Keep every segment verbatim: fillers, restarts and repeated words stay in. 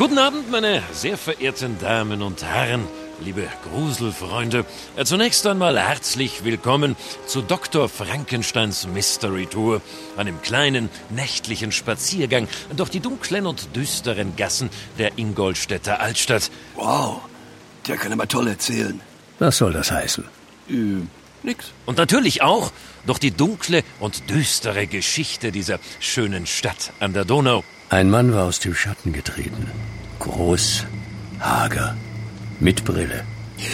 Guten Abend, meine sehr verehrten Damen und Herren, liebe Gruselfreunde. Zunächst einmal herzlich willkommen zu Doktor Frankensteins Mystery Tour, einem kleinen nächtlichen Spaziergang durch die dunklen und düsteren Gassen der Ingolstädter Altstadt. Wow, der kann aber toll erzählen. Was soll das heißen? Äh, nix. Und natürlich auch durch die dunkle und düstere Geschichte dieser schönen Stadt an der Donau. Ein Mann war aus dem Schatten getreten. Groß, hager, mit Brille.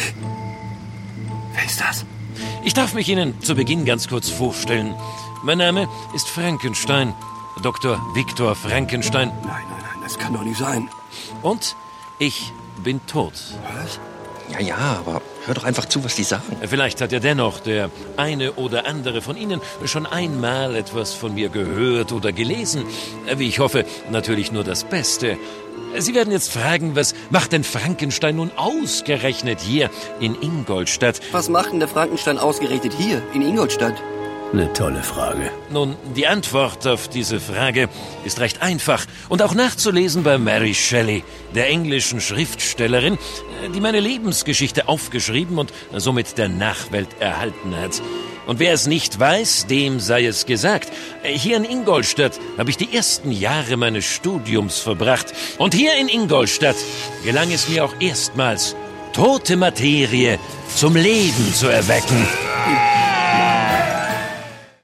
Wer ist das? Ich darf mich Ihnen zu Beginn ganz kurz vorstellen. Mein Name ist Frankenstein, Doktor Viktor Frankenstein. Nein, nein, nein, das kann doch nicht sein. Und ich bin tot. Was? Ja, ja, aber hör doch einfach zu, was die sagen. Vielleicht hat ja dennoch der eine oder andere von Ihnen schon einmal etwas von mir gehört oder gelesen. Wie ich hoffe, natürlich nur das Beste. Sie werden jetzt fragen, was macht denn Frankenstein nun ausgerechnet hier in Ingolstadt? Was macht denn der Frankenstein ausgerechnet hier in Ingolstadt? Eine tolle Frage. Nun, die Antwort auf diese Frage ist recht einfach und auch nachzulesen bei Mary Shelley, der englischen Schriftstellerin, die meine Lebensgeschichte aufgeschrieben und somit der Nachwelt erhalten hat. Und wer es nicht weiß, dem sei es gesagt. Hier in Ingolstadt habe ich die ersten Jahre meines Studiums verbracht. Und hier in Ingolstadt gelang es mir auch erstmals, tote Materie zum Leben zu erwecken.